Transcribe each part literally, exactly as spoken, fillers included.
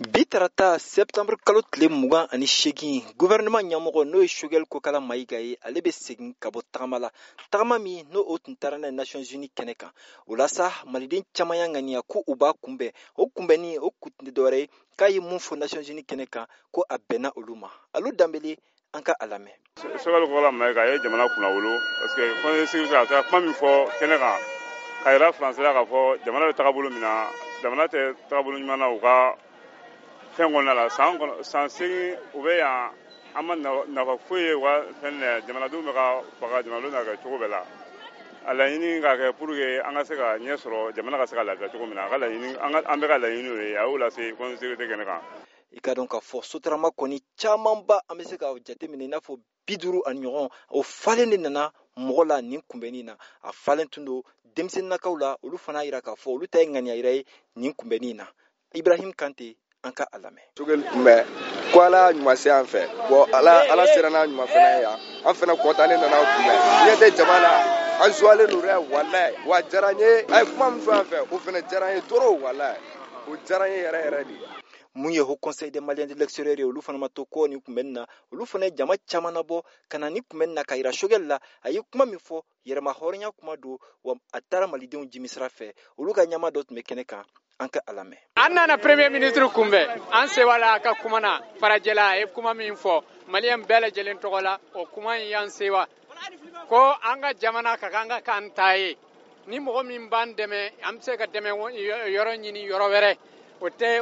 Bi tarata septembre kalo tile mugan ani seegin gouvernement ɲɛmɔgɔ n'o ye Choguel Kokala Mayiga ye ale bɛ segin ka bɔ tagama la tagama min n'o o tun taara n'a ye Nations Unies kɛnɛ kan o la sa maliden caman y'a ŋaniya ko u b'a kunbɛn o kunbɛnni o kun tɛ dɔwɛrɛ ye k'a ye mun fɔ Nations Unies kɛnɛ kan ko a bɛnna olu ma Alu Danbele an ka a lamɛn. Choguel Kokala Mayiga a ye jamana kunnawolo parce que conseil de sécurité a taara kuma min fɔ kɛnɛ kan k'a jira France la k'a fɔ jamana bɛ tagabolo min na jamana tɛ tagabolo ɲuman na u ka fɛn kɔnɔna la san kɔnɔ san seegin u bɛ yan an ma nafa foyi ye u ka fɛn na jamanadenw bɛ ka faga jamanadenw na kɛ cogo bɛɛ la a laɲini ka kɛ pour que an ka se ka ɲɛ sɔrɔ jamana ka se ka lafiya cogo min na a ka laɲini an bɛ ka laɲini o ye a y'o lase conseil de sécurité kɛnɛ kan. I ka dɔn k'a fɔ sotarama kɔni camanba an bɛ se ka jateminɛ i n'a fɔ bi duuru ani ɲɔgɔn o falen de nana mɔgɔ la nin kunbɛnni na a falen tun don denmisɛnninnakaw la olu fana y'a jira k'a fɔ olu ta ye ŋaniya yira ye nin kunbɛnni na Ibrahim Kante an ka a lamɛn. Choguel kunbɛn ko ala ɲuman se an fɛ bon ala ala sera n'a ɲuman fana ye yan an fana kɔntannen nana kunbɛn ɲɛ tɛ jama la an suwalen don dɛ walayi wa diyara n ye a ye kuma min fɔ an fɛ o fana diyara n ye trop walayi o diyara n ye yɛrɛ yɛrɛ de. mun ye Haut Conseil des Maliens de l'extérieur ye olu fana ma to ko ni kunbɛnni na olu fana ye jama caman nabɔ ka na ni kunbɛnni na ka yira Choguel la a ye kuma min fɔ yɛrɛma hɔrɔnya kuma don wa a taara malidenw jimisira fɛ olu ka ɲɛmaa dɔ tun bɛ kɛnɛ kan an ka a lamɛn. An nana premier ministre kunbɛn an sewala a ka kuma na farajɛla a ye kuma min fɔ maliyɛn bɛɛ lajɛlen tɔgɔ la o kuma in y'an sewa ko an ka jamana ka kan ka k'an ta ye ni mɔgɔ min b'an dɛmɛ an bɛ se ka dɛmɛ yɔrɔ ɲini yɔrɔ wɛrɛ o tɛ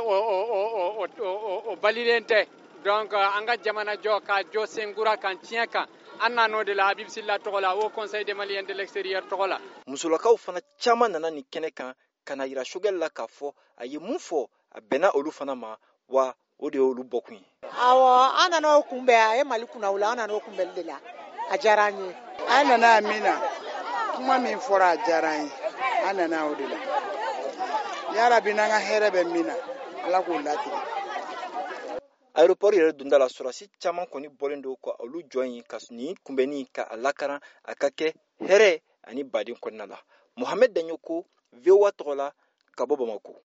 o balilen tɛ donc an ka jamana jɔ ka jɔ senkura kan tiɲɛ kan an nan'o de la Habib Sila tɔgɔ la Haut Conseil des Maliens de l'extérieur tɔgɔ la. musolakaw fana caman nana nin kɛnɛ kan ka na yira Choguel la k'a fɔ a ye mun fɔ a bɛnna olu fana ma wa o de y'olu bɔkun ye. Awɔ an nana o kunbɛn a ye Mali kunnawolo an nana o kunbɛnli de la a diyara an ye. An nana Amina kuma min fɔra a diyara an ye an nana o de la yarabi n'an ka hɛrɛ bɛ min na Ala k'o latigɛ. Aéroport yɛrɛ donda la sɔrɔdasi caman kɔni bɔlen don ka olu jɔ yen ka nin kunbɛnni ka a lakaran a ka kɛ hɛrɛ ani baden kɔnɔna la Mohamed Daɲoko V O A tɔgɔ la ka bɔ Bamako.